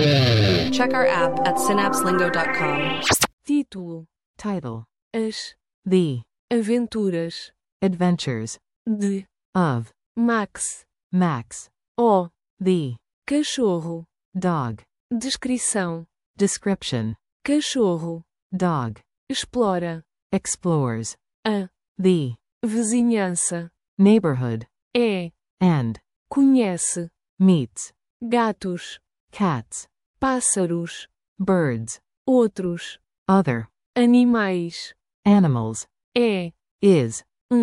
Check our app at synapselingo.com. Título. Title. As The aventuras Adventures de of Max. Max. O The cachorro. dog. Descrição. Description. Cachorro. Dog. Explora Explores a the vizinhança. neighborhood É and conhece meets gatos, cats, pássaros, birds, outros other animais. animals. É Is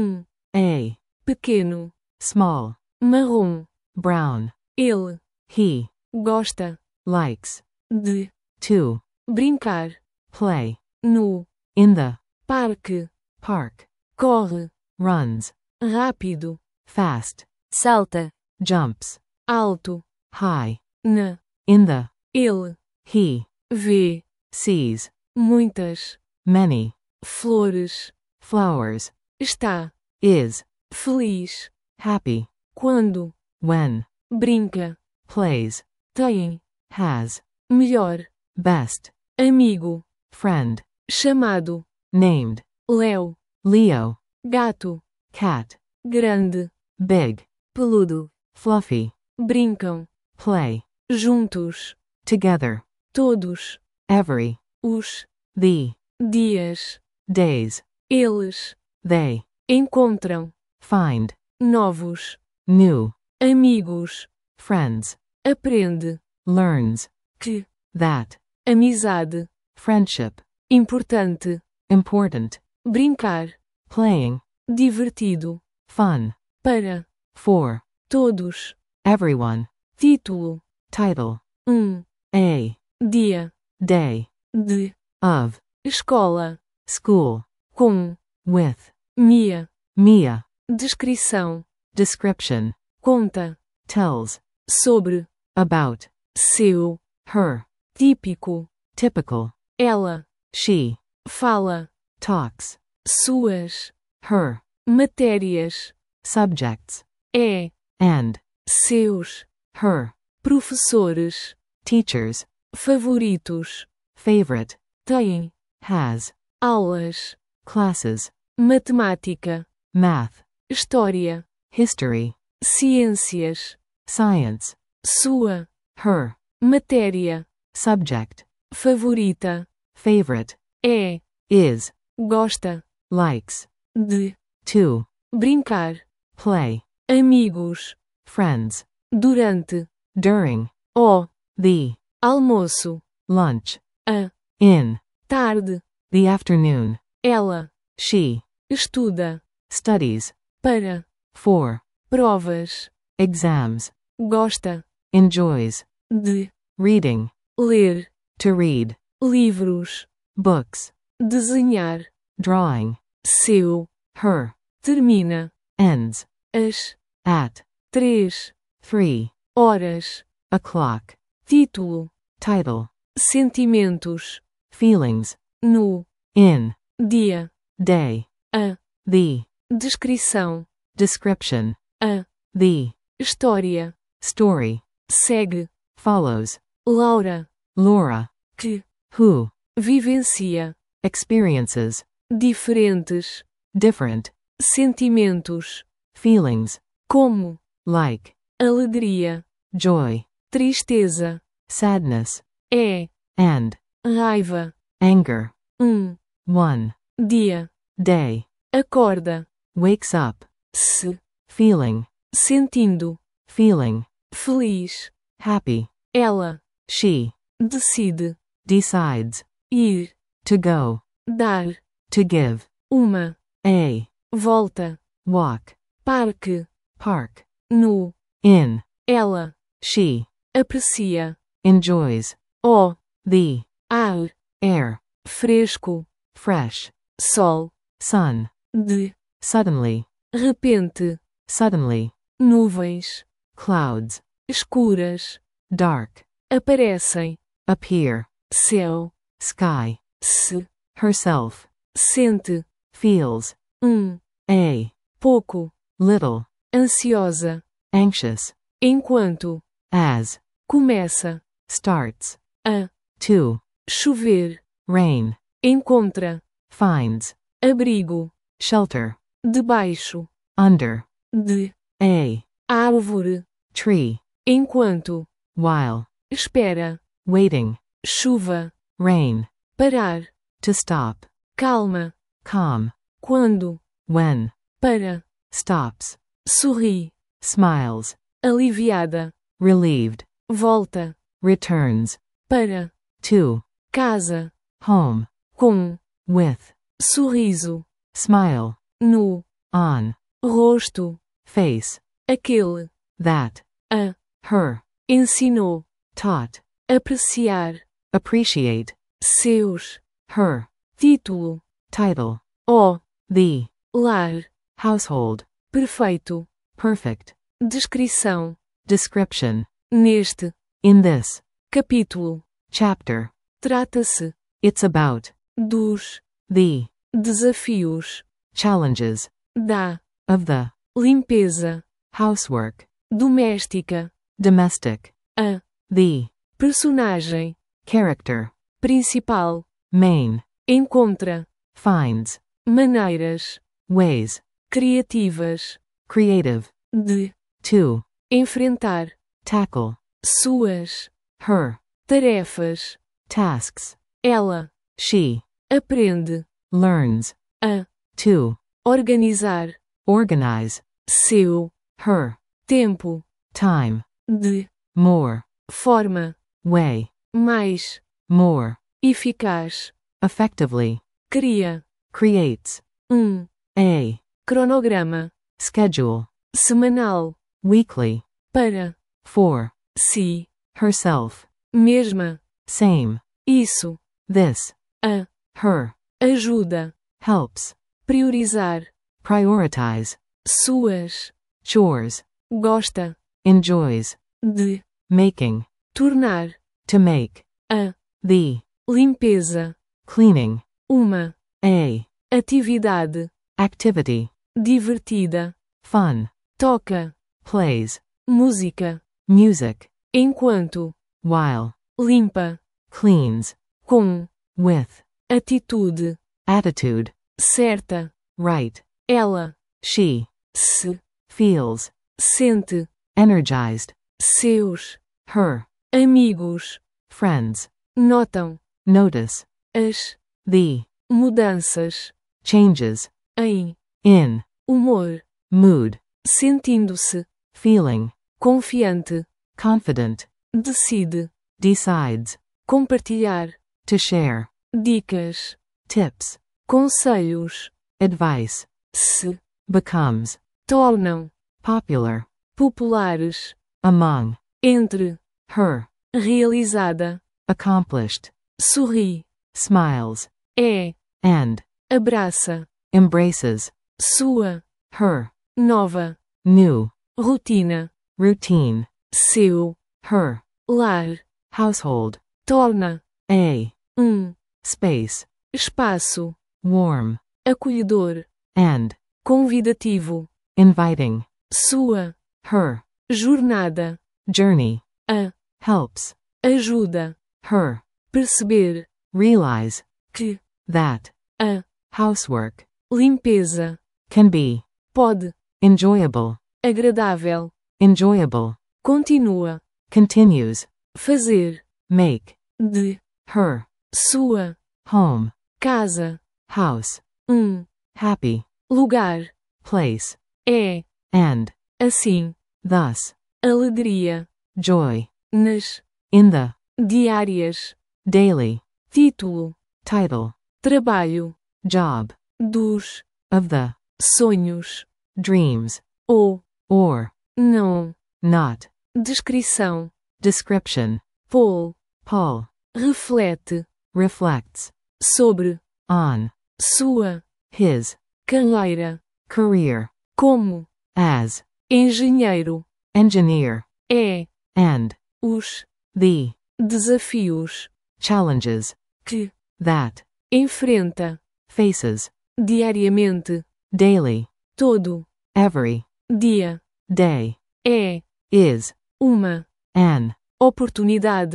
a pequeno, small, marrom. brown. Ele He gosta likes de to brincar play no in the parque. park, Corre runs rápido, fast, salta jumps alto. high, Na in the ele he vê sees muitas many flores. flowers, Está is feliz happy quando when brinca. plays, Tem has melhor best amigo friend, chamado named Léo. Leo, Gato cat, grande, big, peludo. fluffy, Brincam play juntos together, todos every, os the dias. days, Eles they encontram find novos new amigos. friends, Aprende learns que that amizade friendship importante. important, Brincar playing divertido fun para for todos. everyone, Título: title a dia day de of escola school com with Mia. Mia, Descrição: description conta tells sobre about seu her típico. typical, Ela she fala talks suas her matérias. subjects É and seus her professores teachers favoritos. favorite, Tem has aulas classes, matemática, math, história, history, ciências. science, Sua her matéria subject, favorita favorite, é is gosta likes de to brincar. play, Amigos friends, durante during o the almoço. lunch, A in tarde the afternoon, ela she estuda studies para for provas. exams, Gosta enjoys de reading, ler to read livros. books, Desenhar. drawing, Seu her termina ends às at 3 horas. o'clock, Título: title sentimentos. feelings, No in dia. day, A the descrição. description, A the história. story, Segue follows Laura, Laura, que who vivencia experiences diferentes different sentimentos, feelings, como like alegria, joy, tristeza. sadness, É and raiva. anger. One Dia. day Acorda. wakes up Se feeling, sentindo feeling feliz. happy. Ela She decide decides ir, to go, dar to give uma a volta. walk, Parque. park, No in. ela She aprecia enjoys o the ar air, fresco, fresh, sol, sun, de suddenly, repente, suddenly, nuvens clouds, escuras dark, aparecem, appear, céu, sky, se herself, sente feels a pouco little ansiosa, anxious, enquanto as começa starts. A. To. Chover. Rain. Encontra. Finds. Abrigo. Shelter. Debaixo. Under. De. A. Árvore. Tree. Enquanto. While. Espera. Waiting. Chuva. Rain. Parar. To stop. Calma. Calm. Quando. When. Para. Stops. Sorri. Smiles. Aliviada. Relieved. Volta. Returns. Para. To. Casa. Home. Com. With. Sorriso. Smile. No. On. Rosto. Face. Aquele. That. A. Her. Ensinou. Taught. Apreciar. Appreciate. Seus. Her. Título. Title. O. The. Lar. Household. Perfeito. Perfect. Descrição. Description. Neste. In this. Capítulo. Chapter. Trata-se. It's about. Dos. The. Desafios. Challenges. Da. Of the. Limpeza. Housework. Doméstica. Domestic. A. The. Personagem. Character. Principal. Main. Encontra. Finds. Maneiras. Ways. Criativas. Creative. De. To. Enfrentar. Tackle. Suas. Her. Tarefas. Tasks. Ela. She. Aprende. Learns. A. To. Organizar. Organize. Seu. Her. Tempo. Time. De. More. Forma. Way. Mais. More. Eficaz. Effectively. Cria. Creates. A. Cronograma. Schedule. Semanal. Weekly. Para. For. Si. Herself. Mesma. Same. Isso. This. A. Her. Ajuda. Helps. Priorizar. Prioritize. Suas. Chores. Gosta. Enjoys. De. Making. Tornar. To make. A. The. Limpeza. Cleaning. Uma. A. Atividade. Activity. Divertida. Fun. Toca. Plays. Música. Music. Enquanto. While. Limpa. Cleans. Com. With. Atitude. Attitude. Certa. Right. Ela. She. Se. Feels. Sente. Energized. Seus. Her. Amigos. Friends. Notam. Notice. As. The. Mudanças. Changes. Em. In. Humor. Mood. Sentindo-se. Feeling. Confiante. Confident. Decide. Decides. Compartilhar. To share. Dicas. Tips. Conselhos. Advice. Se. Becomes. Tornam. Popular. Populares. Among. Entre. Her. Realizada. Accomplished. Sorri. Smiles. É. And. Abraça. Embraces. Sua. Her. Nova. New. Rotina. Routine. Seu. Her. Lar. Household. Torna. A. Space. Espaço. Warm. Acolhedor. And. Convidativo. Inviting. Sua. Her. Jornada. Journey. A. Helps. Ajuda. Her. Perceber. Realize. Que. That. A. Housework. Limpeza. Can be. Pode. Enjoyable. Agradável. Enjoyable. Continua. Continues. Fazer. Make. De. Her. Sua. Home. Casa. House. Happy. Lugar. Place. É. And. Assim. Thus. Alegria. Joy. Nas. In the. Diárias. Daily. Título. Title. Trabalho. Job. Dos. Of the. Sonhos. Dreams. Ou. Or. Não. Not. Descrição. Description. Pôl. Pull. Reflete. Reflects. Sobre. On. Sua. His. Carreira. Career. Como. As. Engenheiro. Engineer. É. And. Os. The. Desafios. Challenges. Que. That. Enfrenta. Faces. Diariamente. Daily. Todo. Every. Dia. Day. É. Is. Uma. An. Oportunidade.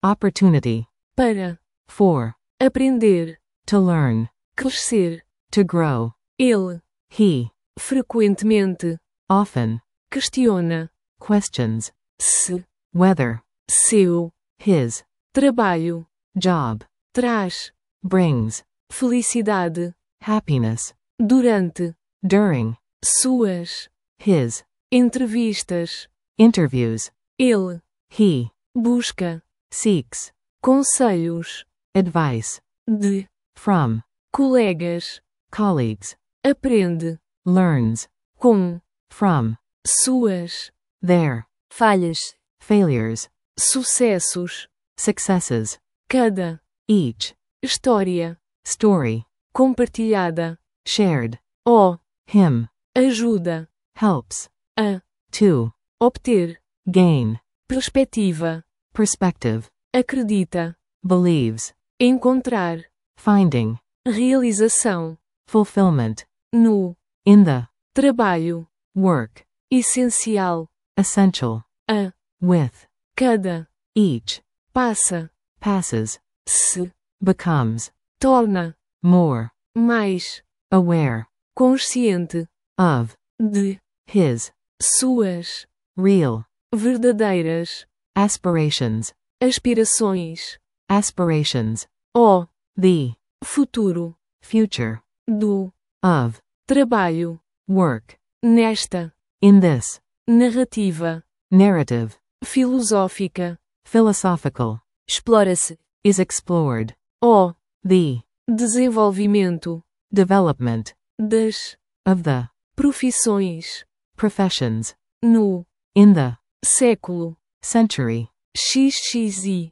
opportunity, para, for, aprender, to learn, crescer, to grow, ele, he, frequentemente, often, questiona, questions, se, whether, seu, his, trabalho, job, traz, brings, felicidade, happiness, durante, during, suas, his, entrevistas, interviews, ele, he, busca, seeks, conselhos, advice, de, from, colegas, colleagues, aprende, learns, com, from, suas, their, falhas, failures, sucessos, successes, cada, each, história, story, compartilhada, shared, ó, him, ajuda, helps, a, to, obter, gain, perspectiva, perspective, acredita, believes, encontrar, finding, realização, fulfillment, no, in the, trabalho, work, essencial, essential, a, with, cada, each, passa, passes, se, becomes, torna, more, mais, aware, consciente, of, de, his, suas, real, verdadeiras, aspirations, aspirações, aspirations, ó, the, futuro, future, do, of, trabalho, work, nesta, in this, narrativa, narrative, filosófica, philosophical, explora-se, is explored, ó, the, desenvolvimento, development, das, of the, profissões, professions, no, in the, século, century, XXI,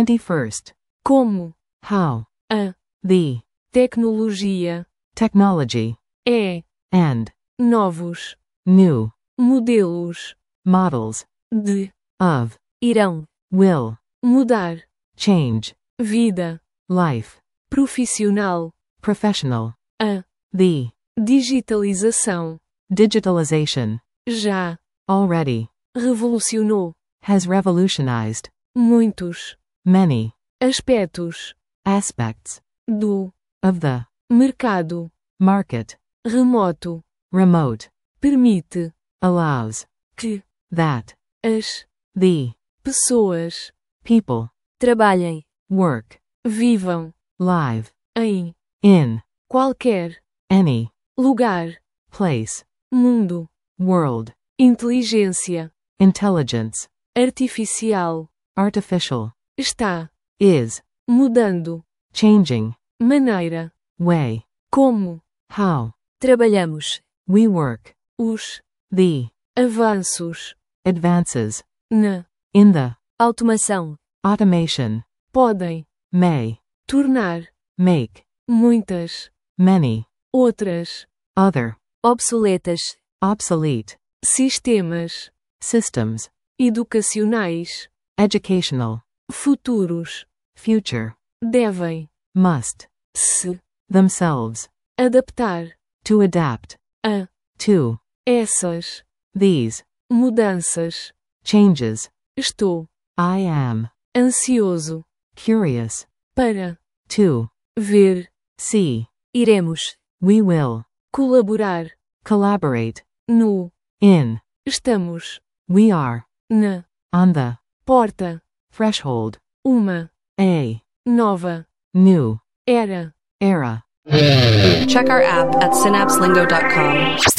21st, como, how, a, the, tecnologia, technology, é, and, novos, new, modelos, models, de, of, irão, will, mudar, change, vida, life, profissional, professional, a, the, digitalização, digitalization, já, already, revolucionou, has revolutionized, muitos, many, aspectos, aspects, do, of the, mercado, market, remoto, remote, permite, allows, que, that, as, the, pessoas, people, trabalhem, work, vivam, live, em, in, qualquer, any, lugar, place, mundo, world, inteligência, intelligence, artificial, artificial, está, is, mudando, changing, maneira, way, como, how, trabalhamos, we work, os, the, avanços, advances, na, in the, automação, automation, podem, may, tornar, make, muitas, many, outras, other, obsoletas, obsolete, sistemas, systems, educacionais, educational, futuros, future, devem, must, se, themselves, adaptar, to adapt, a, to, essas, these, mudanças, changes, estou, I am, ansioso, curious, para, to, ver, see, iremos, we will, colaborar, collaborate, no, in, estamos, we are, na, on the, porta, threshold, uma, a, nova, new, era. era. Check our app at synapselingo.com.